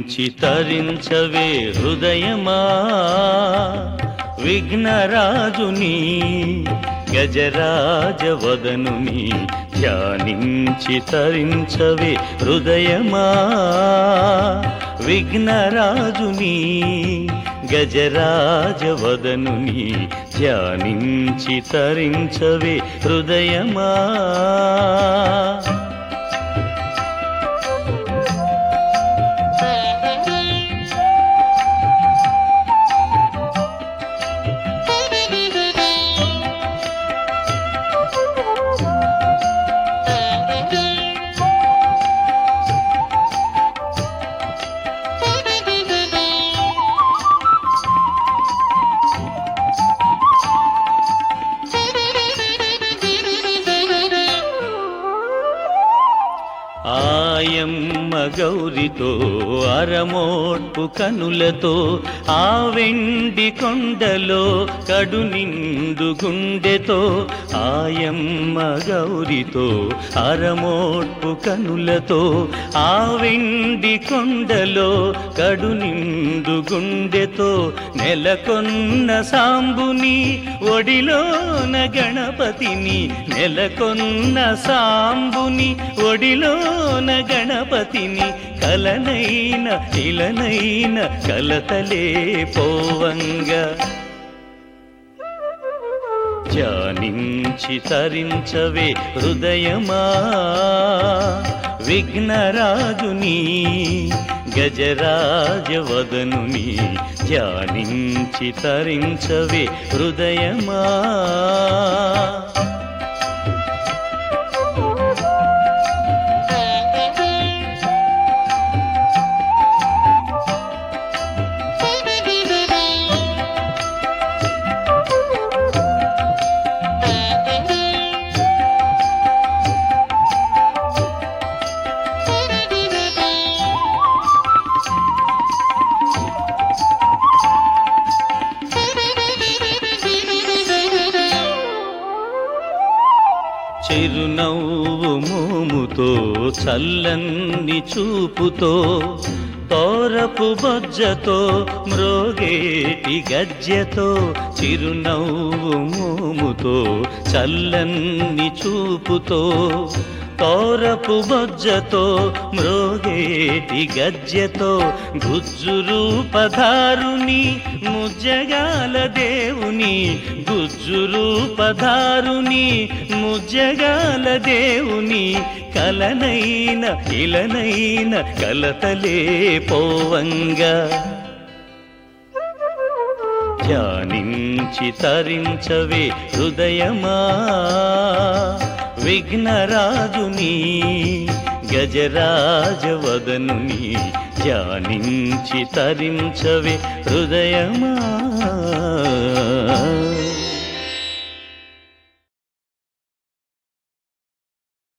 ధ్యానించి తరించవే హృదయమా విఘ్నరాజుని గజరాజవదనుని ధ్యానించి తరించవే హృదయమా విఘ్నరాజుని గజరాజవదనుని ధ్యానించి తరించవే హృదయమా. ఆయమ్మ గౌరితో అరమోట్పు కనులతో ఆ వెండి కొండలో కడు నిండు గుండెతో ఆయమ్మ గౌరితో అరమోట్పు కనులతో ఆ వెండి కొండలో కడు నిండు గుండెతో నెలకొన్న సాంబుని ఒడిలోన గణపతిని నెలకొన్న సాంబుని ఒడిలోన గణపతిని కలనైన ఇలనైన కలతలే పోవంగా ధ్యానించి తరించవే హృదయమా విఘ్నరాజుని గజరాజవదనుని ధ్యానించి తరించవే హృదయమా. చిరునవ్వు మోముతో చల్లని చూపుతో తోరపు బొజ్జతో మ్రోగేటి గజ్జెతో చిరునవ్వు మోముతో చల్లని చూపుతో తోరపు బొజ్జతో మ్రోగేటి గజ్జెతో గుజ్జు రూపధారుని ముజ్జగాల దేవుని గుజ్జు రూపధారుని ముజ్జగాల దేవుని కలనైన ఇలనైన కలతలే పోవంగా ధ్యానించి తరించవే హృదయమా విఘ్నరాజుని గజరాజవదనుని ధ్యానించి తరించవే హృదయమా.